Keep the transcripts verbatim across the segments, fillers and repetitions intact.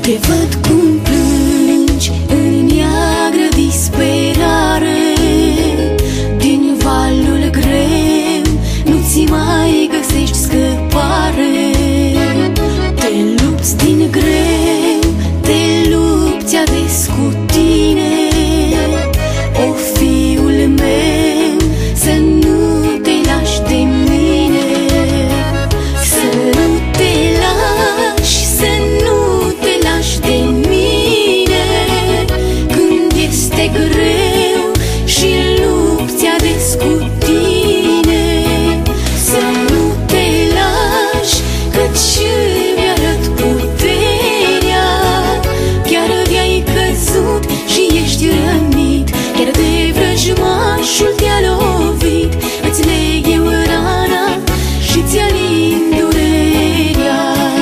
Te văd cum plângi în neagră disperare, din valul greu nu-ți mai găsești scăpare. Te lupți din greu, te lupți ades cu tine. O, fiul meu, să nu te lași de mine, să nu te lași, să nu te lași de mine. Când este greu și lupți ades cu tine, să nu te lași, căci îmi arăt puterea. Chiar de-ai căzut și ești rănit, chiar de vrăjmașul te-a lovit, îți leg eu rana și ți-alin durerea.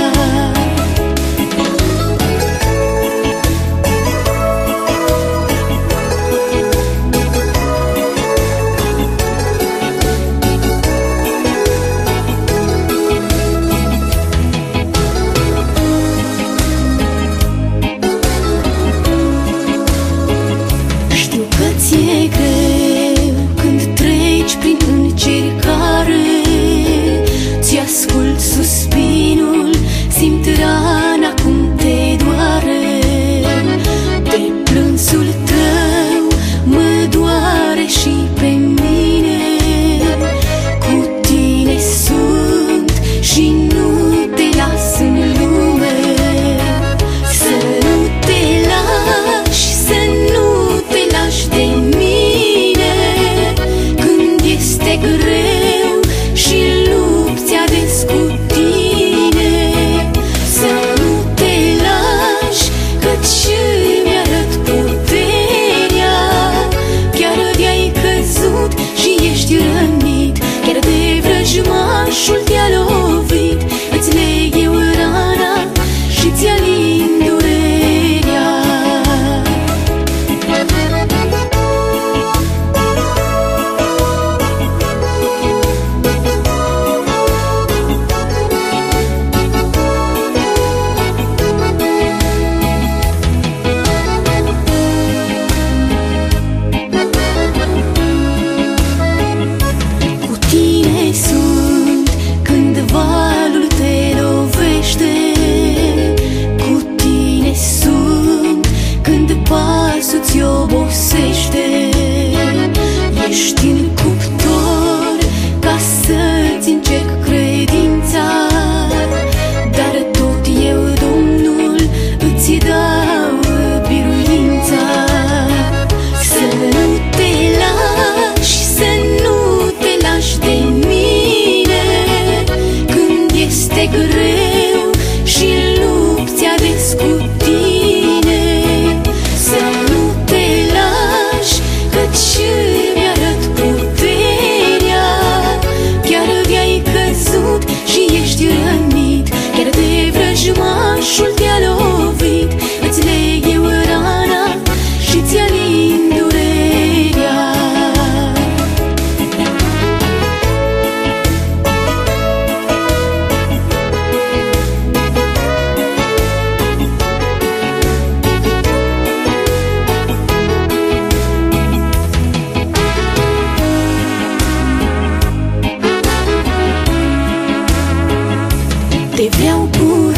Știu că ți-e greu când treci prin încercare, ți-ascult suspinul, simt rana cum te doare. De plânsul tău mă doare și pe mine, cu tine sunt și nu te las în lume. Să nu te lași, să nu te lași de mine. Când este greu și lupți ades cu tine, să nu te lași, căci îmi arăt puterea. Chiar de-ai căzut și ești rănit, chiar de vrăjmașul te-a lovit, îți leg eu rana și ți-alin durerea. Cu tine sunt când valul te lovește, cu tine sunt când pasul ți obosește. Ești în cuptor ca să-ți încerc credința, dar tot eu, Domnul, îți dau biruința. Să nu te lași, să nu te lași de mine. Când este greu și lupți ades cu tine, să nu te lași, căci îmi arăt puterea. Chiar de-ai căzut și ești rănit, chiar de vrăjmașul te-a lovit, îți leg eu rana și ți-alin durerea. Te vreau cu